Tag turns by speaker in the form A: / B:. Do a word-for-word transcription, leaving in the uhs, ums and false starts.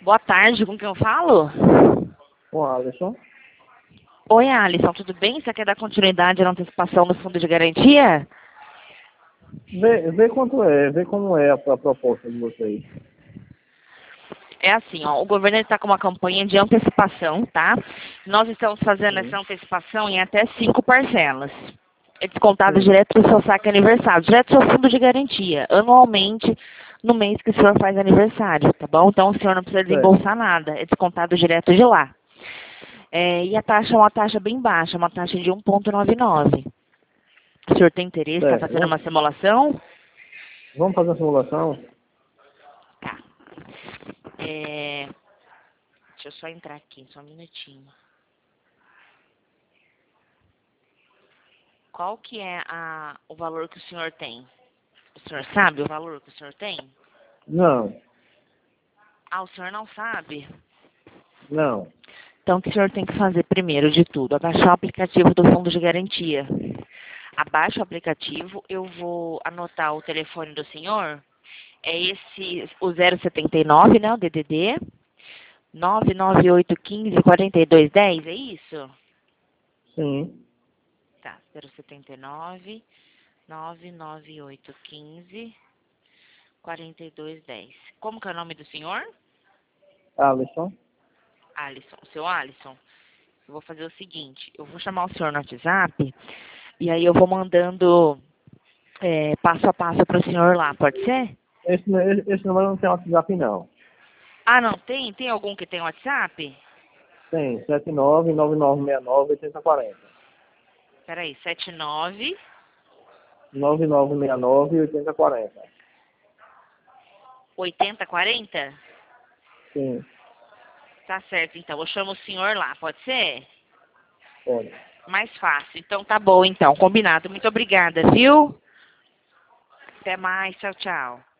A: Boa tarde, com quem eu falo?
B: Com o Alisson.
A: Oi, Alisson, tudo bem? Você quer dar continuidade na antecipação no fundo de garantia?
B: Vê, vê quanto é, vê como é a, a proposta de vocês.
A: É assim, ó, o governo está com uma campanha de antecipação, tá? Nós estamos fazendo
B: Sim.
A: essa antecipação em até cinco parcelas. É descontado
B: Sim.
A: direto do seu saque aniversário, direto do seu fundo de garantia, anualmente, no mês que o senhor faz aniversário, tá bom? Então o senhor não precisa
B: Certo.
A: desembolsar nada, é descontado direto de lá. É, e a taxa é uma taxa bem baixa, uma taxa de um vírgula noventa e nove. O senhor tem interesse, está
B: Certo.
A: fazendo
B: Vamos,
A: uma simulação?
B: vamos fazer a simulação?
A: Tá. É, deixa eu só entrar aqui, só um minutinho. Qual que é a, o valor que o senhor tem? O senhor sabe o valor que o senhor tem?
B: Não.
A: Ah, o senhor não sabe?
B: Não.
A: Então, o que o senhor tem que fazer primeiro de tudo? Abaixar o aplicativo do Fundo de Garantia. Abaixa o aplicativo, eu vou anotar o telefone do senhor. É esse, o zero setenta e nove, né, o D D D. nove nove oito um cinco, quatro dois um zero, é isso?
B: Sim.
A: Tá, zero setenta e nove, nove nove oito um cinco, quatro dois um zero. Como que é o nome do senhor?
B: Alisson.
A: Alisson. Seu Alisson, eu vou fazer o seguinte, eu vou chamar o senhor no WhatsApp e aí eu vou mandando é, passo a passo para o senhor lá, pode ser?
B: Esse, esse, esse número não tem WhatsApp, não.
A: Ah, não tem? Tem algum que tem WhatsApp?
B: Tem. sete nove nove nove seis nove oito zero quatro zero.
A: Peraí, sete nove
B: nove nove seis nove oito zero quatro zero.
A: oitenta quarenta?
B: Sim.
A: Tá certo, então. Eu chamo o senhor lá, pode ser?
B: Pode.
A: Mais fácil. Então tá bom, então. Combinado. Muito obrigada, viu? Até mais. Tchau, tchau.